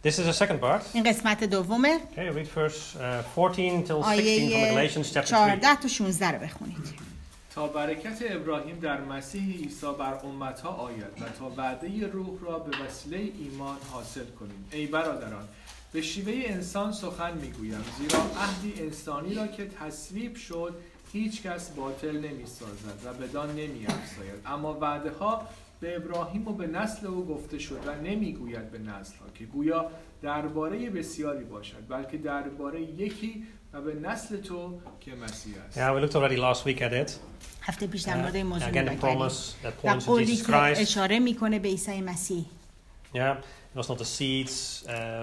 This is the second part. این قسمت دومه. Okay, read verse 14 till 16 from آیه Galatians chapter 3. 14 تا 16 رو بخونید. تا برکت ابراهیم در مسیح عیسی بر امتها آید و تا وعده روح را به وسیله ایمان حاصل کنیم. ای برادران، به شیوه انسان سخن میگویم، زیرا عهدی انسانی را که تصویب شد هیچ کس باطل نمی سازد و بدان نمی افزاید. اما وعده ها به ابراهیم و به نسل او گفته شد و نمی گوید به نسل ها که گویا درباره بسیاری باشد، بلکه درباره یکی و به نسل تو که مسیح است. Yeah, we looked already last week at it. هفته پیش در مورد این موضوع Again, the نگاه promise کردیم. that و points to قولی Jesus که Christ. اشاره میکنه به عیسی مسیح. Yeah, it was not the seeds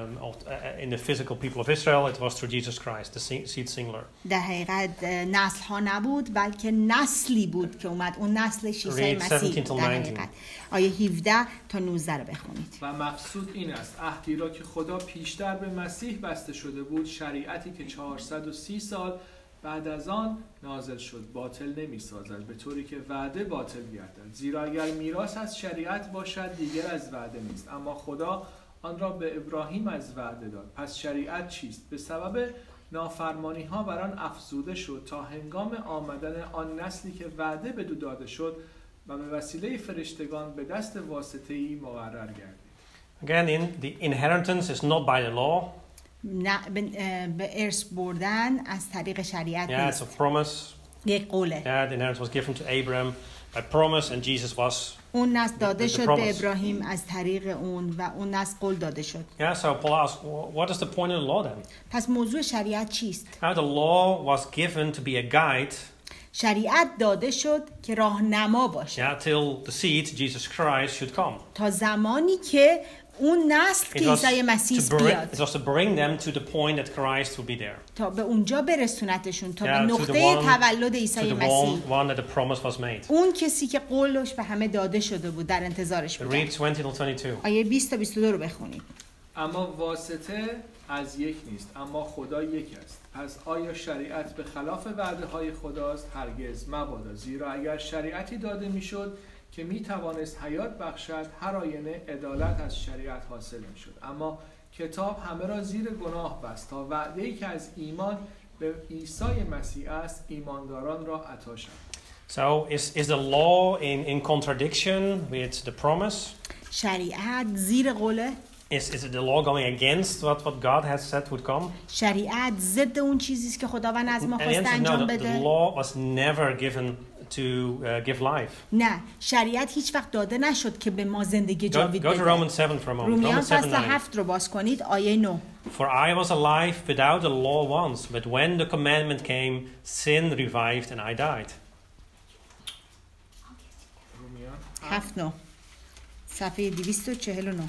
in the physical people of Israel. It was through Jesus Christ, the seed singular. در حقیقت نسل ها نبود، بلکه نسلی بود که اومد. اون نسلش عیسی مسیح. در حقیقت آیه 17 تا 19 رو بخونید. و مقصود این است عهدی را که خدا پیشتر به مسیح بسته شده بود، شریعتی که 430 سال بعد از آن نازل شد باطل نمی سازد، به طوری که وعده باطل گردد. زیرا اگر میراث از شریعت باشد دیگر از وعده نیست، اما خدا آن را به ابراهیم از وعده داد. پس شریعت چیست؟ به سبب نافرمانی ها بر آن افزوده شد تا هنگام آمدن آن نسلی که وعده بدو داده شد و به وسیله فرشتگان به دست واسطه‌ای مقرر گردید. Again, the inheritance is not by the law. نه به ارث بردن از طریق شریعت Yeah, it's نیست. a promise. یک قوله. Yeah, the inheritance was given to Abraham by promise, and Jesus was. اون نسل داده the شد promise. به ابراهیم از طریق اون و اون نسل قول داده شد. Yeah, so Paul asked, what is the point of the law then? پس موضوع شریعت چیست؟ Now, the law was given to be a guide. شریعت داده شد که راهنما باشه. Yeah, till the seed, Jesus Christ, should come. تا زمانی که اون نسل که عیسی مسیح بیاد. It was to bring them to the point that Christ would be there. تا به اونجا برسونتشون، تا به Yeah, نقطه تولد عیسی مسیح. one that the promise was made. اون کسی که قولش به همه داده شده بود در انتظارش بود. Read 20 till 22. آیه 20 تا 22 رو بخونید. اما واسطه از یک نیست، اما خدا یک است. پس آیا شریعت به خلاف وعده های خداست؟ هرگز مبادا. زیرا اگر شریعتی داده میشد که می توانست حیات بخشد، هر آینه عدالت از شریعت حاصل می شد. اما کتاب همه را زیر گناه بست تا وعده‌ای که از ایمان به عیسی مسیح است ایمانداران را عطا شد. So is the law in contradiction with the promise? شریعت زیر قوله؟ Is the law going against what God has said would come? شریعت ضد اون چیزی است که خداوند از ما And the خواسته answer is انجام no, the بده؟ law was never given to give life. نه، شریعت هیچ وقت داده نشد که به ما زندگی جاوید Go to بده. Romans 7 for a moment. رومیان Romans 7:9. فصل 7 رو باز کنید، آیه 9. For I was alive without the law once, but when the commandment came, sin revived and I died. رومیان 7:9 صفحه 249.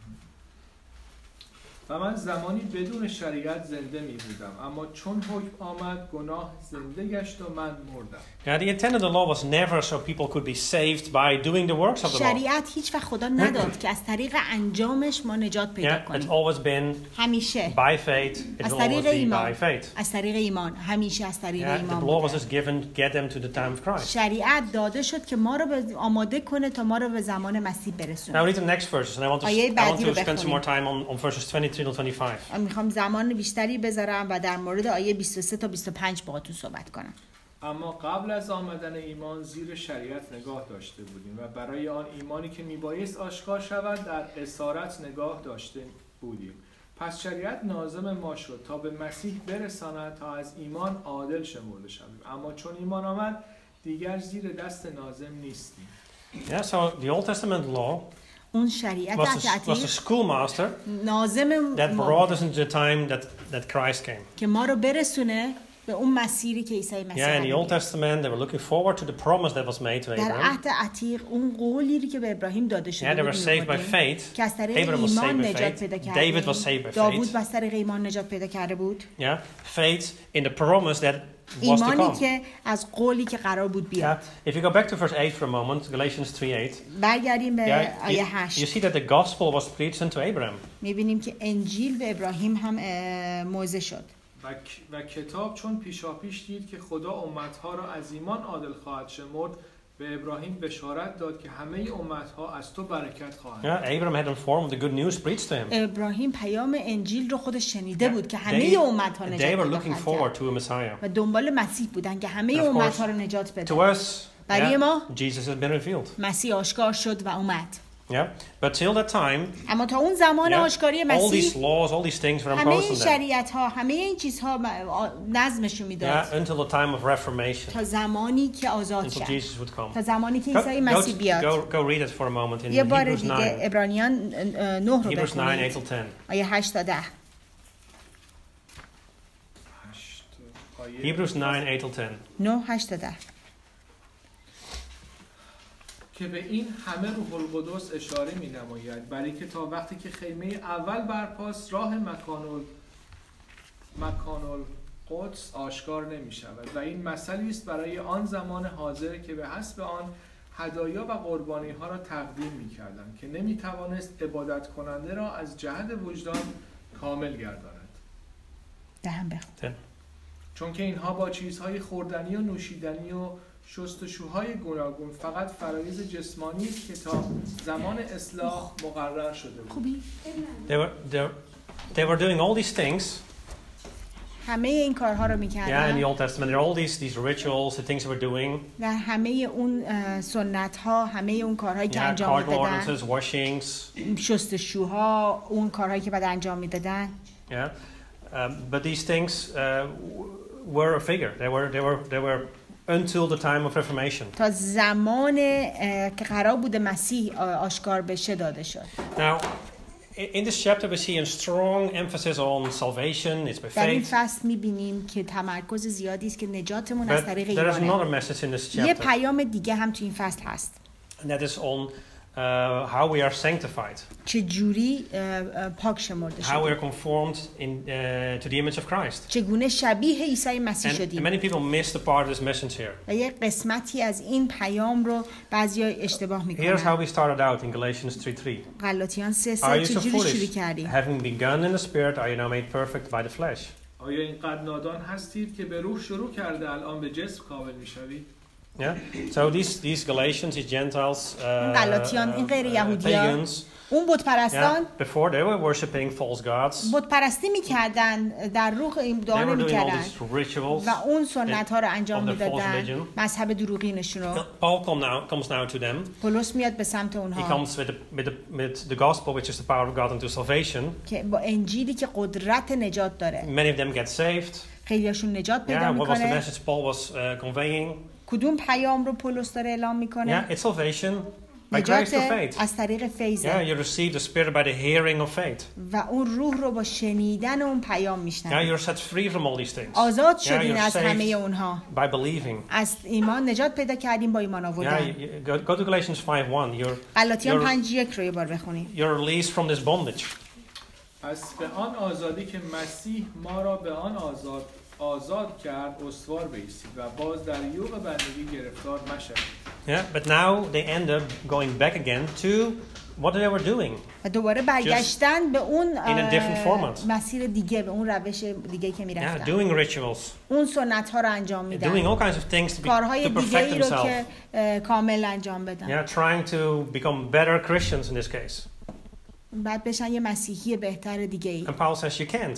و من زمانی بدون شریعت زنده می بودم، اما چون حکم آمد گناه زنده گشت و من مردم. Now the intent of the law was never so people could be saved by doing the works of the law. شریعت هیچ وقت خدا نداد که از طریق انجامش ما نجات پیدا Yeah, it's کنیم. always been همیشه by faith. It از will always طریق be ایمان. by faith. از طریق ایمان، همیشه از طریق Yeah, the ایمان law was بوده. just given to get them to the time of Christ. شریعت داده شد که ما رو آماده کنه تا ما رو به زمان مسیح Now برسونه. read the next verses, and I want آیه to بعدی رو spend some more بخونیم. time on verses 23 till 25. میخوام زمان بیشتری بذارم و در مورد آیه 23 تا 25 باهاتون صحبت کنم. اما قبل از آمدن ایمان زیر شریعت نگاه داشته بودیم و برای آن ایمانی که میبایست آشکار شود در اسارت نگاه داشته بودیم. پس شریعت لازم ما شد تا به مسیح برساند تا از ایمان عادل شمرده شویم. اما چون ایمان آمد دیگر زیر دست ناظم نیستیم. Yeah, so the Old Testament law اون شریعت was a عتیق schoolmaster ناظم that ما brought us into the time that Christ came. که ما رو برسونه به اون مسیری که عیسی مسیح Yeah, in the Old میره. Testament, they were looking forward to the promise that was made to در Abraham. عهد عتیق اون قولی که به ابراهیم داده Yeah, شده they were بود saved by می‌آورده faith. که از طریق Abraham was saved ایمان by نجات faith. پیدا David was saved کرده. by داوود faith. از طریق ایمان نجات پیدا کرده بود. Yeah, faith in the promise that was to ایمانی come. که از قولی که قرار بود بیاد. Yeah. If you go back to verse 8 for a moment, Galatians 3:8. برگردیم به Yeah, آیه you 8. see that the gospel was preached unto Abraham. می‌بینیم که انجیل به ابراهیم هم موعظه شد. و کتاب چون پیشاپیش دید که خدا امتها را از ایمان عادل خواهد شمرد به ابراهیم بشارت داد که همه امتها از تو برکت خواهند. Abraham had informed the good news preached to him. ابراهیم پیام انجیل رو خودش شنیده بود که همه امتها نجات They were پیدا looking forward to a Messiah. و دنبال مسیح بودن که همه امتها رو نجات To بده. us, برای ما Jesus has been revealed. مسیح آشکار شد و اومد. But till that time, اما تا اون زمان آشکاری all مسیح these laws, all these things were همه این imposed on them. شریعت ها، همه این چیزها نظمشون میداد. Until the time of Reformation. تا زمانی که آزاد Until شد. Jesus would come. تا زمانی که عیسی مسیح بیاد. Go read it for a moment in یه بار Hebrews 9. دیگه عبرانیان 9 رو Hebrews 9, 8 بخونید. till 10. آیه 8 تا 10. Hebrews 9, 8 till 10. 9 8 تا 10. که به این همه روح القدس اشاره می نماید، برای که تا وقتی که خیمه اول برپاست راه مکان القدس آشکار نمی شود و این مثلی است برای آن زمان حاضر که به حسب آن هدایا و قربانی ها را تقدیم می کردند که نمی توانست عبادت کننده را از جهت وجدان کامل گرداند. دهم بخون. چون که اینها با چیزهای خوردنی و نوشیدنی و شستشوهای گوناگون فقط فرایض جسمانی است که تا زمان اصلاح مقرر شده بود. خوبی؟ They were doing all these things. همه این کارها رو Yeah, in می‌کردن. the Old Testament, there are all these rituals, the things they were doing. در همه اون سنت‌ها، همه اون کارهایی که Yeah, انجام cardinal می‌دادن، ordinances, washings. شستشوها، اون کارهایی که بعد انجام می‌دادن. Yeah, but these things were a figure. They were until the time of Reformation. تا زمان که قرار بوده مسیح آشکار بشه داده شد. Now, in this chapter we see a strong emphasis on salvation. It's by در این faith. فصل می‌بینیم که تمرکز زیادی است که نجاتمون از But طریق there is ایمانه. another message in this یه chapter, پیام دیگه هم تو این فصل هست. and that is on how we are sanctified, چه جوری پاک شمرده how we شدیم. are conformed to the image of Christ. چگونه شبیه عیسی مسیح And شدیم. many people miss the part of this message here. و یک قسمتی از این پیام رو بعضیا اشتباه Here's میکنن. how we started out in Galatians 3:3. غلاطیان 3:3 Are you so چجوری شروع foolish? کردیم؟ Having begun in the spirit, are you now made perfect by the flesh? آیا اینقدر نادان هستید که به روح شروع کرده الان به جسم کامل میشوید؟ Yeah. So these Galatians, these Gentiles, غلاطیان این غیر یهودیان، pagans, اون بت پرستان before they were worshiping false gods, بت پرستی میکردن، در روح این they دعا were doing all نمیکردن these rituals. و اون سنت ها رو انجام of their false میدادن، religion. مذهب دروغینشون رو. Paul comes now to them. پولس میاد به سمت He اونها comes with the gospel, which is the power of God unto salvation. که با انجیلی که قدرت نجات داره. Many of them get saved. خیلیاشون نجات پیدا Yeah, what was the میکنه. message Paul was conveying? کدوم پیام رو پولس داره اعلام میکنه؟ Yeah, it's salvation by grace نجات through faith. از طریق Yeah, فیضه you receive the Spirit by the hearing of faith. و اون روح رو با شنیدن اون پیام Yeah, میشنن. you're set free from all these things. آزاد Yeah, شدین you're از همه saved اونها. by believing. از ایمان نجات پیدا کردیم با ایمان Yeah, آوردن. go to Galatians 5:1. غلاطیان you're- 5:1 رو یه بار بخونیم. You're released from this bondage. پس به آن آزادی که مسیح ما را به آن آزاد کرد استوار بایستید و باز در یوغ بندگی گرفتار مشوید. Yeah, but now they end up going back again to what they were doing. و دوباره برگشتن به اون in a different format. مسیر دیگه، به اون روش دیگه که Yeah, میرفتن. doing rituals, اون سنت ها رو انجام doing میدن. all kinds of things کارهای to دیگه ای perfect رو themselves. که کامل انجام بدن. Yeah, trying to become better Christians in this case. بعد بشن یه مسیحی بهتر دیگه ای. And Paul says you can't.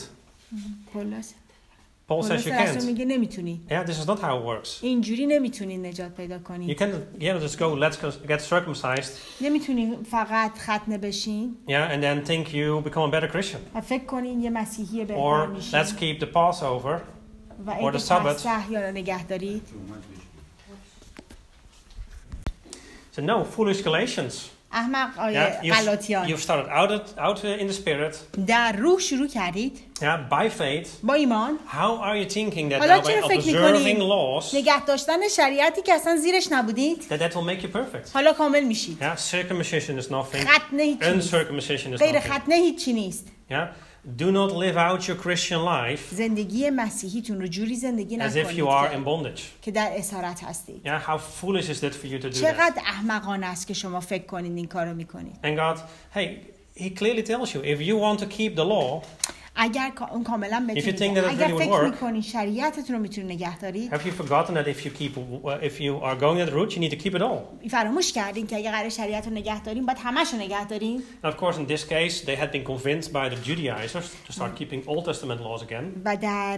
Paul says پولس you رسول can't. میگه نمیتونی. Yeah, this is not how it works. اینجوری نمیتونی نجات پیدا You کنی. can't just go, let's get circumcised, نمیتونی فقط ختنه بشین yeah, and then think you become a better Christian. و فکر کنین یه مسیحی بهتر Or میشین let's keep the Passover. و or عید the Sabbath. پسح یا نگه دارید. So no, foolish Galatians. احمق Yeah, آیه غلاطیان، you've started out in the spirit. در روح شروع کردید Yeah, by faith. با ایمان. How are you thinking that حالا now by چرا فکر observing می‌کنید laws نگه داشتن شریعتی که اصلا زیرش نبودید that will make you perfect? حالا کامل میشید؟ Yeah, circumcision is nothing. ختنه هیچی نیست. Uncircumcision is غیر nothing. ختنه هیچی نیست. Yeah, do not live out your Christian life زندگی مسیحیتون رو جوری زندگی as if نکنید you are in bondage. که در اسارت هستید. Yeah, how foolish is that for you to do that? چقدر احمقانه است که شما فکر کنید این کارو میکنید. And God, hey, He clearly tells you, if you want to keep the law, اگر اون کاملا If you بتونید think that it اگر really would فکر work, میکنید شریعتتون رو میتونید نگه دارید have you forgotten that if you are going that route, you need to keep it all? فراموش کردین که اگه قرار شریعت رو نگه داریم باید همش رو نگه داریم. And of course, in this case, they had been convinced by the Judaizers to start keeping Old Testament laws again. و در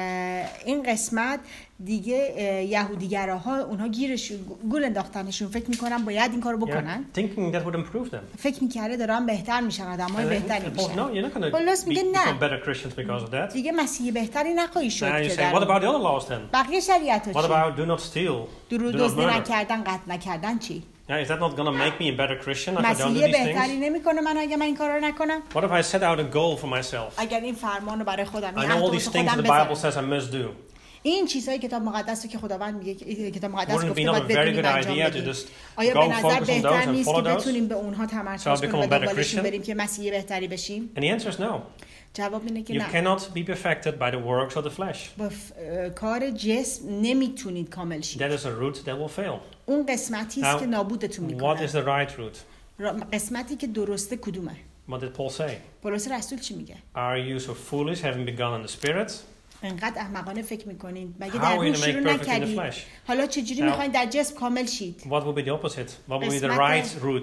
این قسمت دیگه یهودیگراها اونها گول انداختنشون فکر میکنن باید این کارو بکنن. Thinking that would improve them. فکر میکرده دارن بهتر میشن، آدمای بهتری میشن. No, you're not going to become better Christians because of that. دیگه مسیحی بهتری نخواهی شد. Now you say, what about the other laws then? بقیه شریعت‌ها What چی؟ about do not steal, do not دزدی murder? نکردن، قتل نکردن چی؟ Is that not going to make me a better Christian if I don't do مسیحی these بهتری things? نمیکنه من اگه من این کارا رو نکنم؟ What if I set out a goal for myself? اگر این فرمان رو برای خودم I know all these things that the Bible says I must do. این چیزایی کتاب مقدس رو که خداوند میگه کتاب مقدس Wouldn't it be گفته not a باید very بتونیم good انجام idea to بدیم. just آیا go به نظر focus on those بهتر and نیست که follow those? بتونیم به اونها تمرکز So I کنیم become و a better دنبالشون Christian? بریم که مسیحی بهتری بشیم؟ And the answer is no. جواب اینه که You نه. cannot be perfected by the works of the flesh. با کار جسم نمیتونید کامل شید. That is a route that will fail. اون قسمتی است که نابودتون What is میکنه. the right route? قسمتی که درسته کدومه؟ What did Paul say? پولس رسول چی میگه؟ Are you so foolish, having begun in the Spirit? انقدر احمقانه فکر میکنید مگه How در are you روح to make شروع perfect in the نکردید؟ flesh? حالا چجوری Now- میخواین در جسم کامل شید؟ What will be the opposite? What will be the قسمت- right route?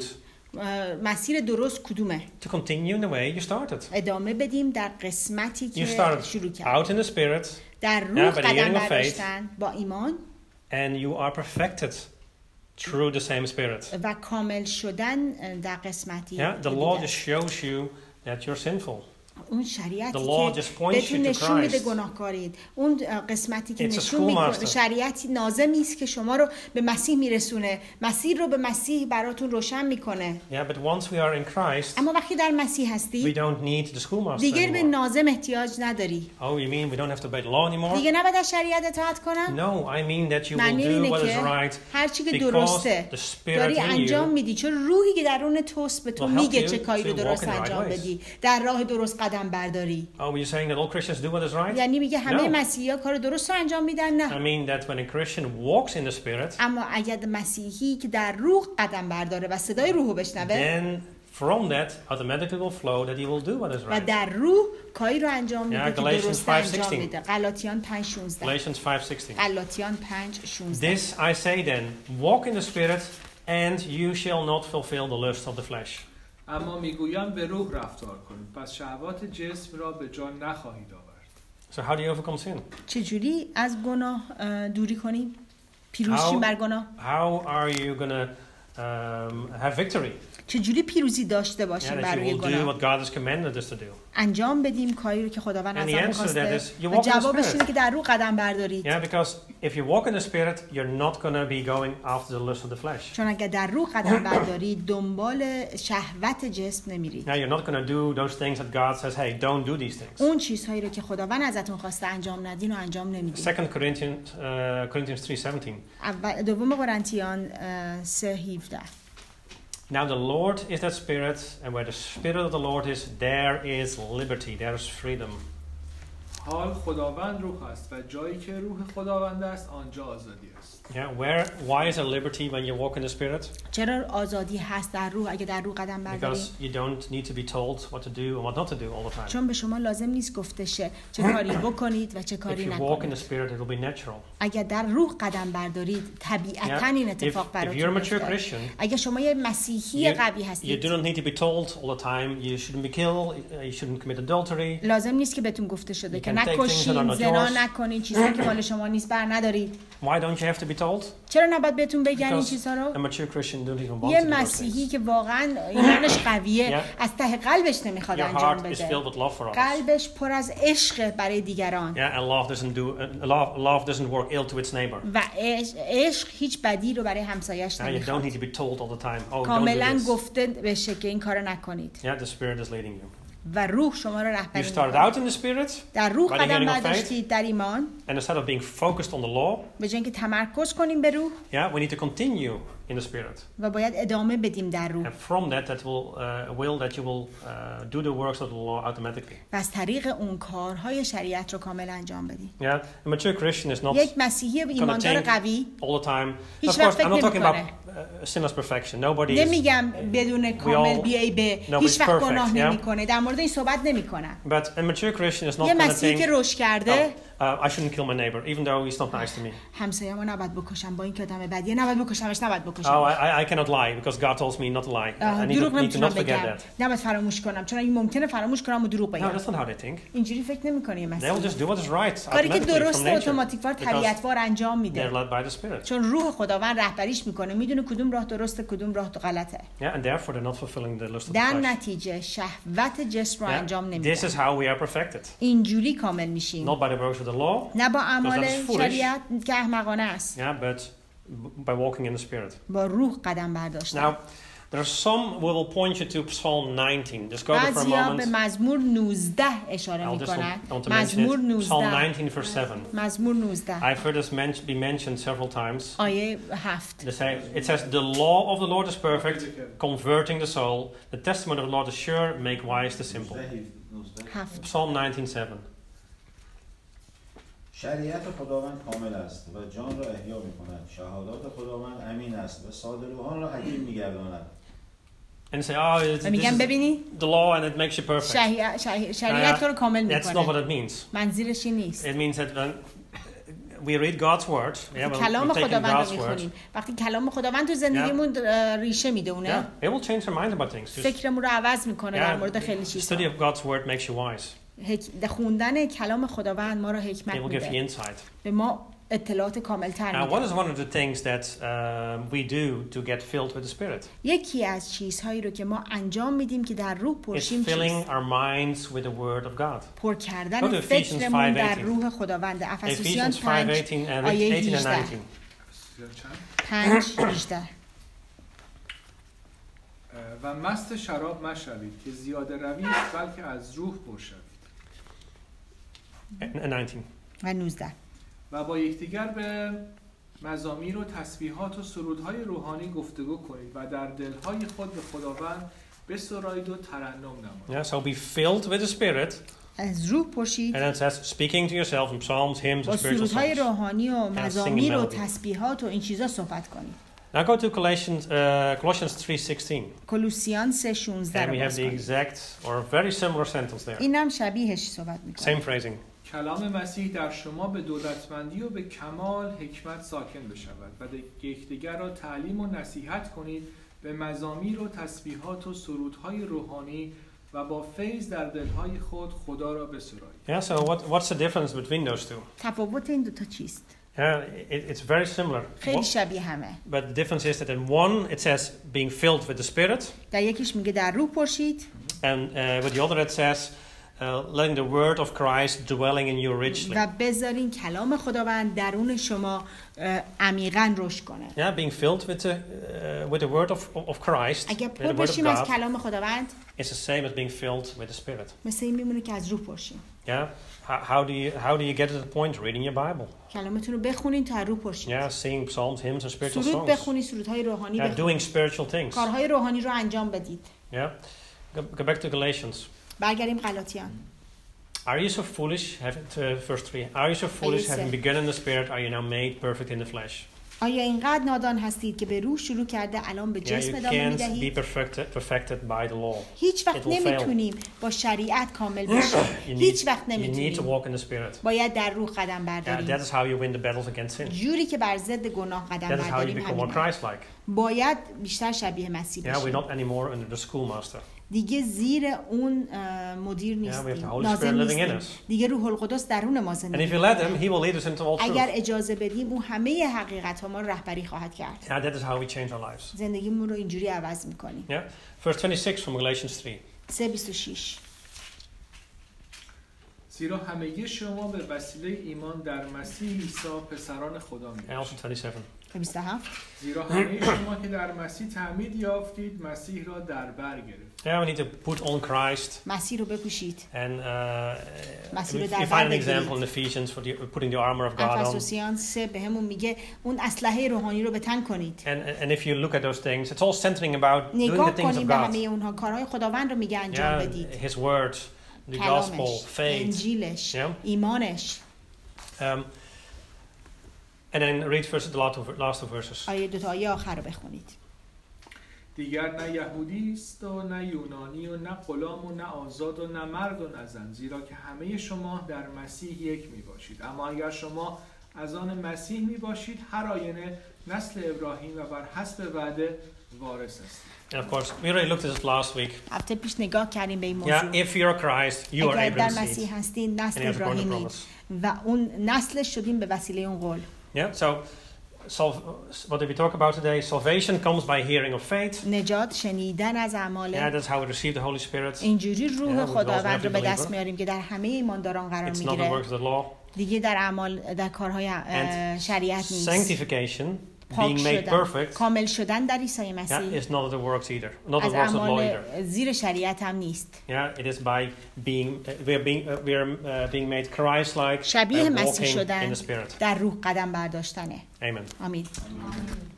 مسیر درست کدومه؟ To continue in the way you started. ادامه بدیم در قسمتی You که started شروع کردیم. out in the Spirit, در روح by the قدم hearing of faith. برداشتن با ایمان and you are perfected through the same Spirit. و کامل شدن در قسمتی Yeah, the دیگه law است. just shows you that you're sinful. اون شریعتی The law که just points you بهتون to نشون میده Christ. گناهکارید، اون قسمتی که It's a نشون میده schoolmaster. شریعتی ناظمی است که شما رو به مسیح میرسونه، مسیر رو به مسیح براتون روشن میکنه. Yeah, but once we are in Christ, اما وقتی در مسیح we هستی don't need the schoolmaster دیگه به anymore. ناظم احتیاج نداری. Oh, you mean we don't have to obey the law anymore? دیگه نباید از شریعت اطاعت کنم؟ No, I mean that you will معنی do اینه what is که right هر چی که because درسته the Spirit داری in انجام you میدی، چون روحی که درون توست به تو will help میگه you چه کاری رو to درست walk in the right انجام ways. بدی، در راه درست قدم برداری. Oh, you're saying that all Christians do what is right? یعنی میگه همه No. مسیحی‌ها کار درست رو انجام میدن؟ I نه. mean that when a Christian walks in the Spirit, اما اگر مسیحی که در روح قدم برداره و صدای روح رو بشنوه then from that automatically will flow that he will do what is و right. در روح کاری رو انجام میده که Galatians درست انجام 5:16. میده. غلاطیان 5:16. Galatians 5:16. غلاطیان 5:16. This I say then, walk in the Spirit, and you shall not fulfill the lust of the flesh. اما میگویم به روح رفتار کنید پس شهوات جسم را به جان نخواهید آورد. So how do you overcome sin? چجوری از گناه دوری کنیم؟ پیروز شیم بر گناه؟ How are you going to have victory? چجوری پیروزی داشته باشیم Yeah, that بر you روی will do گناه؟ what God has commanded us to do. انجام بدیم کاری رو که خداوند And از the ما answer می‌خواسته that is, you و walk in the جوابش Spirit. اینه که در روح قدم بردارید. Yeah, because if you walk in the Spirit, you're not going to be going after the lust of the flesh. چون اگر در روح قدم بردارید دنبال شهوت جسم نمیرید. Now you're not going to do those things that God says, hey, don't do these things. اون چیزهایی رو که خداوند ازتون خواسته انجام ندین و انجام نمیدید. 2 Corinthians 3:17. دوم قرنتیان 3:17. Now the Lord is that Spirit, and where the Spirit of the Lord is, there is liberty, there is freedom. حال خداوند روح است و جایی که روح خداوند است آنجا آزادی است. Yeah, why is there liberty when you walk in the Spirit? چرا آزادی هست در روح اگه در روح قدم بردارید؟ Because you don't need to be told what to do and what not to do all the time. چون به شما لازم نیست گفته شه چه کاری بکنید و چه If کاری you walk in نکنید. the Spirit, it will be natural. اگر در روح قدم بردارید طبیعتاً این اتفاق If you're براتون a mature میفته. Christian, اگه شما یه مسیحی قوی you هستید do not need to be told all the time you shouldn't be killed, you shouldn't commit adultery. لازم نیست که بهتون گفته شده You که can take things that are نکشین، not زنا yours. نکنین، چیزایی که مال شما نیست بر ندارید. Why don't you have to be told? چرا نباید بهتون بگن این Because چیزها رو؟ a mature Christian don't even want یه to do those مسیحی things. که واقعا ایمانش قویه Yeah. از ته قلبش نمیخواد Your انجام heart is بده. filled with love for others. قلبش پر از عشق برای دیگران Yeah, and love doesn't work ill to its neighbor. و عشق هیچ بدی رو برای همسایش Now you don't نمیخواد. need to be told all the time, oh, don't do کاملا this. گفته بشه که این کارو نکنید Yeah, the Spirit is leading you. و روح شما رو You رهبری started میکنه. out in the Spirit, در روح by the قدم hearing of faith. برداشتید در ایمان، and instead of being focused on the law, به جای اینکه تمرکز کنیم به روح yeah, we need to continue in the Spirit. و باید ادامه بدیم در روح. And from that will that you will do the works of the law automatically. و از طریق اون کارهای شریعت رو کامل انجام بدیم. Yeah, a mature Christian is not یک مسیحی ایماندار قوی all the time. هیچ Of course, وقت I'm not talking نمی‌کنه. about sinless perfection. Nobody is. نمیگم بدون کامل بیای به هیچ وقت گناه نمی‌کنه. در مورد این صحبت نمی‌کنم. But a mature Christian is not یه going to مسیحی که think, رشد کرده I shouldn't kill my neighbor, even though he's not nice to me. همسایه‌مو نباید بکشم با این که آدم بدیه، نباید بکشمش، نباید Oh, بکشم. I cannot lie because God tells me not to lie. I دروغ need to نمیتونم not forget بگم. that. نباید فراموش کنم چون این ممکنه فراموش کنم و دروغ No, بگم. that's not how they think. اینجوری فکر نمی‌کنه یه They will مسیحی. just do what is right کاری که automatically from درست nature اتوماتیکوار because طبیعتوار انجام they're میده. led by the Spirit. چون روح خداوند رهبریش میکنه، میدونه کدوم راه درسته کدوم راه غلطه. Yeah, and therefore they're not fulfilling the lust of the در flesh. نتیجه شهوت جسم رو انجام This نمیدن. is how we are perfected. اینجوری کامل میشیم. Not by the works of the law, نه با that اعمال is foolish. شریعت که احمقانه است. yeah, but by walking in the Spirit. با روح قدم برداشتن. Now, there are some who will point you to Psalm 19. Just go there for a بعضیا به moment. مزمور 19 اشاره I میکنن. want to mention مزمور it. Psalm 19. 19 verse 7. مزمور 19. I've heard this be mentioned several times. آیه 7. It says, the law of the Lord is perfect, converting the soul. The testimony of the Lord is sure, make wise the simple. 7. Psalm 19:7. شریعت خداوند کامل است و جان را احیا می‌کند. شهادات خداوند امین است و ساده روحان را حکیم می‌گرداند. And say, oh, this میگم is ببینی the law and it makes you perfect. شریعت تو رو کامل That's not میکنه. what it means. منظورش این نیست. It means that when we read God's word, کلام we're taking خداوند رو God's word, میخونیم. وقتی کلام خداوند تو زندگیمون ریشه میدونه، it will change our mind about things. Just, فکرمون رو عوض میکنه در مورد خیلی the چیزا. study of God's word makes you wise. خوندن کلام خداوند ما رو حکمت It will give you میده. insight. به ما اطلاعات کامل‌تر Now, what میده. is one of the things that we do to get filled with the Spirit? یکی از چیزهایی رو که ما انجام میدیم که در روح It's پرشیم filling چیست؟ our minds with the word of God. پر Go to کردن Ephesians فکرمون در 5:18. روح خداوند. افسوسیان Ephesians 5 5:18 and آیه 18 and 18. 19. 5:18. و مست شراب مشوید که زیاده روید بلکه از روح پر شوید. And 19. و 19. و با یکدیگر به مزامیر و تسبیحات و سرودهای روحانی گفتگو کنید و در دلهای خود به خداوند بسرایید و ترنم نمایید. Yeah, so be filled with the Spirit. از روح پرشید. And it says, speaking to yourself in psalms, hymns, با and spiritual سرودهای songs. روحانی و مزامیر و melody. تسبیحات و این چیزا صحبت کنید. Now go to Colossians 3:16. کولوسیان 3:16 And رو we have باز the کنید. exact or very similar sentence there. اینم شبیهش صحبت میکنه. Same phrasing. کلام مسیح در شما به دولتمندی و به کمال حکمت ساکن بشود و یکدیگر را تعلیم و نصیحت کنید به مزامیر و تسبیحات و سرودهای روحانی و با فیض در دلهای خود خدا را بسرایید. Yeah, so what's the difference between those two? تفاوت این دوتا چیست؟ Yeah, it's very similar. خیلی شبیه همه. But the difference is that in one it says being filled with the Spirit, در یکیش میگه در روح پرشید. and with the other it says letting the word of Christ dwelling in you richly. و بذارین کلام خداوند درون شما عمیقاً رشد کنه. Yeah, being filled with the word of Christ, اگه with پر the word of بشیم از God, کلام خداوند it's the same as being filled with the Spirit. مثل این میمونه که از روح پرشیم. Yeah, how do you get to the point? Reading your Bible. کلامتون رو بخونین تا روح پرشید. Yeah, singing psalms, hymns, and spiritual سرود songs. بخونید، سرودهای روحانی Yeah, بخونید. doing spiritual things. کارهای روحانی رو انجام بدید. Yeah, go back to Galatians. برگردیم غلاطیان. Are you so foolish? Verse 3. Are you so foolish, having begun in the Spirit, are you now made perfect in the flesh? آیا اینقدر نادان هستید که به روح شروع کرده الان به Yeah, جسم you ادامه can't be میدهید؟ perfected by the law. هیچ وقت It will fail. نمیتونیم با شریعت کامل بشیم. هیچ وقت You need to نمیتونیم. walk in the Spirit. باید در روح قدم Yeah, برداریم. that is how you win the battles against sin. جوری که بر ضد گناه قدم That is how you برداریم become more همینه. Christ-like. باید بیشتر شبیه مسیح Yeah, we're بشیم. not anymore under the schoolmaster. دیگه زیر اون مدیر Yeah, we have the نیستیم، Holy ناظم Spirit living in نیستیم. us. دیگه روح القدس درون ما And if زندگی you let می‌کنه. Him, He will lead us into all اگر truth. اجازه بدیم اون همه حقیقت ها ما رو رهبری خواهد کرد. Yeah, that is how we change our lives. زندگیمون رو اینجوری عوض میکنیم. Yeah, verse 26 from Galatians 3. 3:26 زیرا همگی شما به وسیله ایمان در مسیح عیسی پسران خدا And می‌باشید. also 27. 27 زیرا همه شما که در مسیح تعمید یافتید مسیح را در بر گرفتید. Yeah, we need to put on Christ. مسیح رو بپوشید. And مسیح رو we در find بر an example in بگیرید. Ephesians for putting the armor of God on. افسوسیان 3 بهمون میگه اون اسلحه روحانی رو به تن کنید. And if you look at those things, it's all centering about doing the نگاه things of کنید به God. همه اونها کارهای خداوند رو میگه انجام Yeah, بدید. His word, the gospel, کلامش، faith. انجیلش، Yeah. ایمانش. And then read first the last two verses. آیه 2 تا آیه آخر رو بخونید. دیگر نه یهودی است و نه یونانی و نه غلام و نه آزاد و نه مرد و نه زن، زیرا که همه شما در مسیح یک می باشید. اما اگر شما از آن مسیح می باشید هر آینه نسل ابراهیم و بر حسب وعده وارث هستید. And of course, we already looked at it last week. هفته پیش نگاه کردیم به این موضوع. Yeah, if you're Christ, you are اگر در Abraham's مسیح seed. هستین نسل And you have borne the ابراهیمید promise. و اون نسلش شدیم به وسیله اون قول. Yeah, so what did we talk about today? Salvation comes by hearing of faith. نجات شنیدن از Yeah, اعمال. that's how we receive the Holy Spirit. اینجوری روح Yeah, we خداوند also رو به have to دست believe میاریم که در همه ایمانداران قرار It's not the میگیره. works of the law. دیگه در اعمال در کارهای And شریعت نیست. Sanctification, پاک being made شدن، perfect, کامل شدن در عیسی yeah, مسیح is not of the works either. Not the از works of the law اعمال either. زیر شریعت هم نیست. Yeah, it is by being we are being made Christ-like شبیه by مسیح walking in شدن the Spirit. در روح قدم برداشتنه. Amen. آمین.